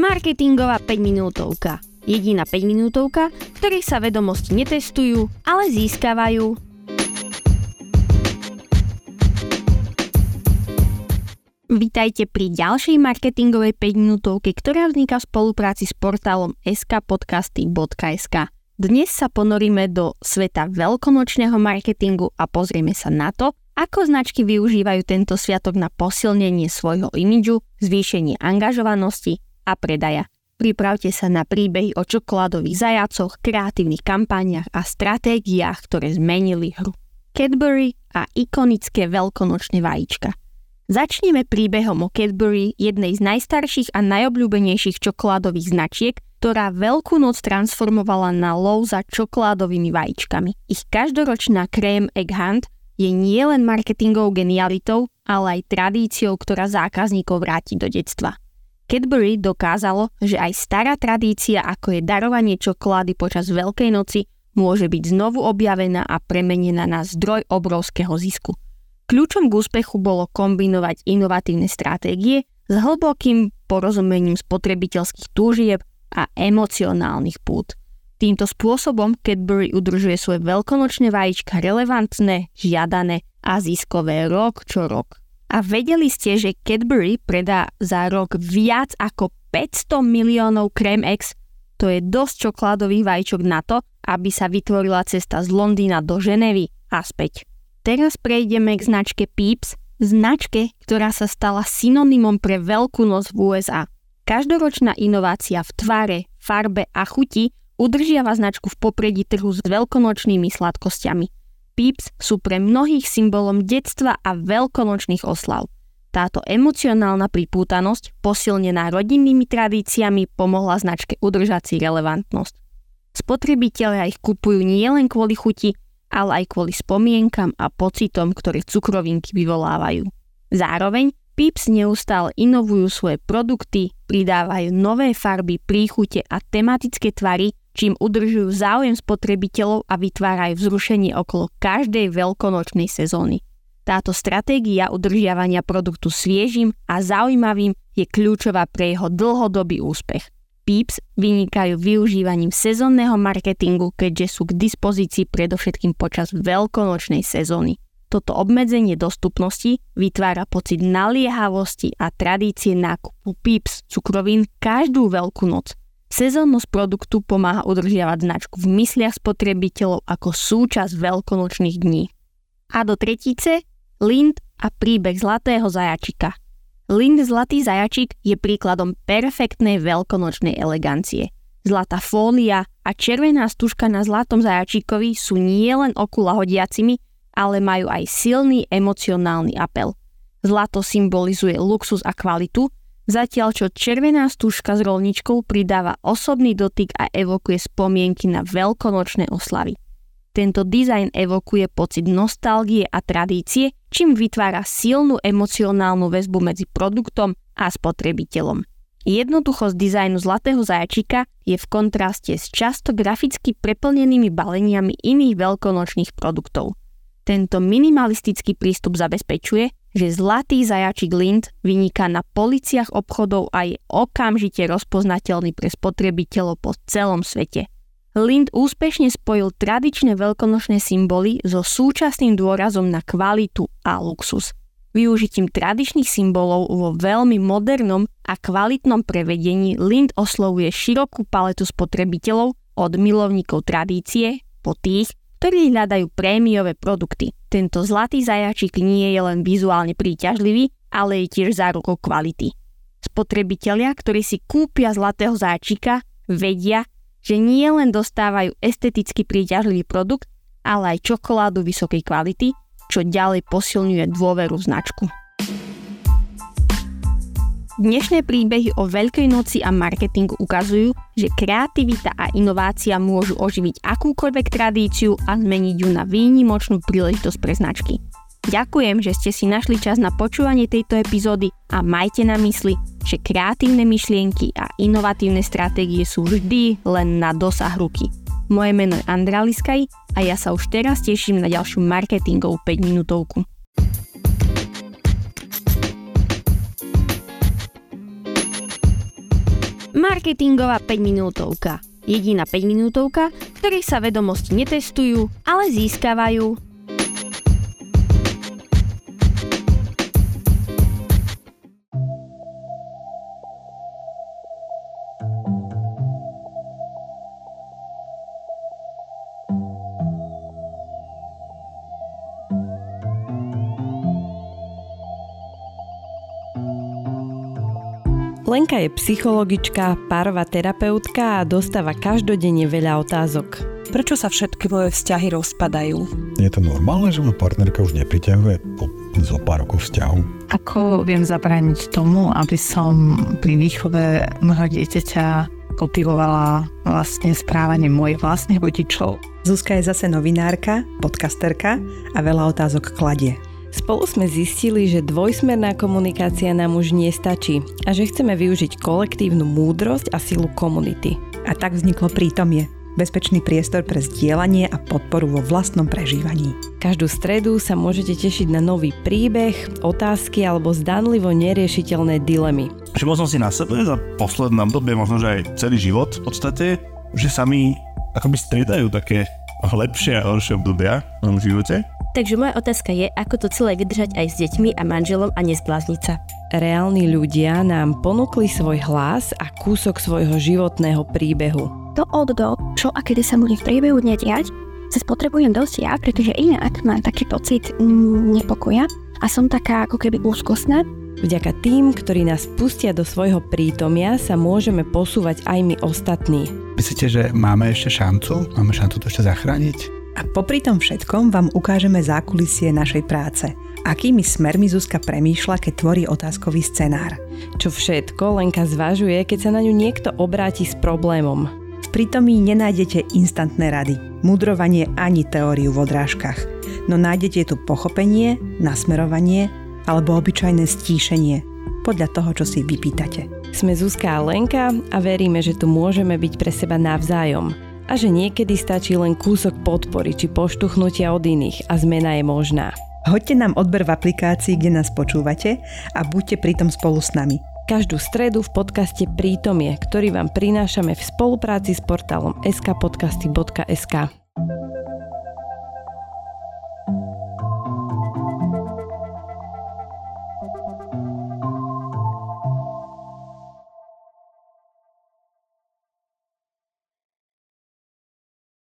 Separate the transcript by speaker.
Speaker 1: Marketingová 5-minútovka. Jediná 5-minútovka, v ktorej sa vedomosti netestujú, ale získavajú. Vítajte pri ďalšej marketingovej 5-minútovke, ktorá vzniká v spolupráci s portálom skpodcasty.sk. Dnes sa ponoríme do sveta veľkonočného marketingu a pozrieme sa na to, ako značky využívajú tento sviatok na posilnenie svojho imidžu, zvýšenie angažovanosti a predaja. Pripravte sa na príbehy o čokoládových zajacoch, kreatívnych kampaniách a stratégiách, ktoré zmenili hru. Cadbury a ikonické veľkonočné vajíčka. Začneme príbehom o Cadbury, jednej z najstarších a najobľúbenejších čokoládových značiek, ktorá Veľkú noc transformovala na lov za čokoládovými vajíčkami. Ich každoročná Cream Egg Hunt je nielen marketingovou genialitou, ale aj tradíciou, ktorá zákazníkov vráti do detstva. Cadbury dokázalo, že aj stará tradícia, ako je darovanie čokolády počas Veľkej noci, môže byť znovu objavená a premenená na zdroj obrovského zisku. Kľúčom k úspechu bolo kombinovať inovatívne stratégie s hlbokým porozumením spotrebiteľských túžieb a emocionálnych pút. Týmto spôsobom Cadbury udržuje svoje veľkonočné vajíčka relevantné, žiadané a ziskové rok čo rok. A vedeli ste, že Cadbury predá za rok viac ako 500 miliónov Cream Eggs? To je dosť čokoládových vajíčok na to, aby sa vytvorila cesta z Londýna do Ženevy a späť. Teraz prejdeme k značke Peeps, značke, ktorá sa stala synonymom pre Veľkú noc v USA. Každoročná inovácia v tvare, farbe a chuti udržiava značku v popredí trhu s veľkonočnými sladkosťami. Peeps sú pre mnohých symbolom detstva a veľkonočných oslav. Táto emocionálna pripútanosť, posilnená rodinnými tradíciami, pomohla značke udržať si relevantnosť. Spotrebitelia ich kupujú nielen kvôli chuti, ale aj kvôli spomienkam a pocitom, ktoré cukrovinky vyvolávajú. Zároveň Peeps neustále inovujú svoje produkty, pridávajú nové farby, príchute a tematické tvary, čím udržujú záujem spotrebiteľov a vytvárajú vzrušenie okolo každej veľkonočnej sezóny. Táto stratégia udržiavania produktu sviežim a zaujímavým je kľúčová pre jeho dlhodobý úspech. Peeps vynikajú využívaním sezónneho marketingu, keďže sú k dispozícii predovšetkým počas veľkonočnej sezóny. Toto obmedzenie dostupnosti vytvára pocit naliehavosti a tradície nákupu Peeps cukrovín každú Veľkú noc. Sezónnosť produktu pomáha udržiavať značku v mysliach spotrebiteľov ako súčasť veľkonočných dní. A do tretice Lindt a príbeh zlatého zajačika. Lindt zlatý zajačik je príkladom perfektnej veľkonočnej elegancie. Zlatá fólia a červená stužka na zlatom zajačikovi sú nielen oku lahodiacimi, ale majú aj silný emocionálny apel. Zlato symbolizuje luxus a kvalitu, zatiaľ čo červená stužka s roľničkou pridáva osobný dotyk a evokuje spomienky na veľkonočné oslavy. Tento dizajn evokuje pocit nostalgie a tradície, čím vytvára silnú emocionálnu väzbu medzi produktom a spotrebiteľom. Jednoduchosť dizajnu zlatého zajačika je v kontraste s často graficky preplnenými baleniami iných veľkonočných produktov. Tento minimalistický prístup zabezpečuje, že zlatý zajačik Lindt vyniká na policiach obchodov a je okamžite rozpoznateľný pre spotrebiteľov po celom svete. Lindt úspešne spojil tradičné veľkonočné symboly so súčasným dôrazom na kvalitu a luxus. Využitím tradičných symbolov vo veľmi modernom a kvalitnom prevedení Lindt oslovuje širokú paletu spotrebiteľov od milovníkov tradície po tých, ktorí hľadajú prémiové produkty. Tento zlatý zajačik nie je len vizuálne príťažlivý, ale je tiež zárukou kvality. Spotrebitelia, ktorí si kúpia zlatého zajačika, vedia, že nie len dostávajú esteticky príťažlivý produkt, ale aj čokoládu vysokej kvality, čo ďalej posilňuje dôveru v značku. Dnešné príbehy o Veľkej noci a marketingu ukazujú, že kreativita a inovácia môžu oživiť akúkoľvek tradíciu a zmeniť ju na výnimočnú príležitosť pre značky. Ďakujem, že ste si našli čas na počúvanie tejto epizódy a majte na mysli, že kreatívne myšlienky a inovatívne stratégie sú vždy len na dosah ruky. Moje meno je Andrea Liskaj a ja sa už teraz teším na ďalšiu marketingovú 5-minútovku. Marketingová 5-minútovka. Jediná 5-minútovka, v ktorej sa vedomosti netestujú, ale získavajú.
Speaker 2: Lenka je psychologička, párová terapeutka a dostáva každodenne veľa otázok.
Speaker 3: Prečo sa všetky moje vzťahy rozpadajú?
Speaker 4: Je to normálne, že ma partnerka už nepriťahuje po zo pár rokov vzťahu?
Speaker 5: Ako viem zabrániť tomu, aby som pri výchove môjho dieťaťa kopírovala vlastne správanie mojich vlastných rodičov?
Speaker 3: Zuzka je zase novinárka, podcasterka a veľa otázok kladie.
Speaker 2: Spolu sme zistili, že dvojsmerná komunikácia nám už nestačí a že chceme využiť kolektívnu múdrosť a silu komunity.
Speaker 3: A tak vzniklo Prítomie, bezpečný priestor pre zdieľanie a podporu vo vlastnom prežívaní.
Speaker 2: Každú stredu sa môžete tešiť na nový príbeh, otázky alebo zdanlivo neriešiteľné dilemy.
Speaker 6: Všimol som si na sebe za posledné obdobie, možno že aj celý život v podstate, že sa mi akoby striedajú také lepšie a horšie obdobia v mojom živote.
Speaker 1: Takže moja otázka je, ako to celé vydržať aj s deťmi a manželom a nezblázniť sa.
Speaker 2: Reálni ľudia nám ponúkli svoj hlas a kúsok svojho životného príbehu.
Speaker 7: To od do, čo a kedy sa bude v priebehu dňa diať, sa potrebujem dosť ja, pretože inak mám taký pocit nepokoja a som taká ako keby úzkostná.
Speaker 2: Vďaka tým, ktorí nás pustia do svojho prítomia, sa môžeme posúvať aj my ostatní.
Speaker 8: Myslíte, že máme ešte šancu? Máme šancu to ešte zachrániť?
Speaker 3: A popri tom všetkom vám ukážeme zákulisie našej práce. Akými smermi Zuzka premýšľa, keď tvorí otázkový scenár.
Speaker 2: Čo všetko Lenka zvažuje, keď sa na ňu niekto obráti s problémom.
Speaker 3: V Prítomí nenájdete instantné rady, mudrovanie ani teóriu v odrážkach, no nájdete tu pochopenie, nasmerovanie alebo obyčajné stíšenie, podľa toho, čo si vypýtate.
Speaker 2: Sme Zuzka a Lenka a veríme, že tu môžeme byť pre seba navzájom. A že niekedy stačí len kúsok podpory či poštuchnutia od iných a zmena je možná.
Speaker 3: Hoďte nám odber v aplikácii, kde nás počúvate a buďte pritom spolu s nami.
Speaker 2: Každú stredu v podcaste Prítomie, ktorý vám prinášame v spolupráci s portálom skpodcasty.sk.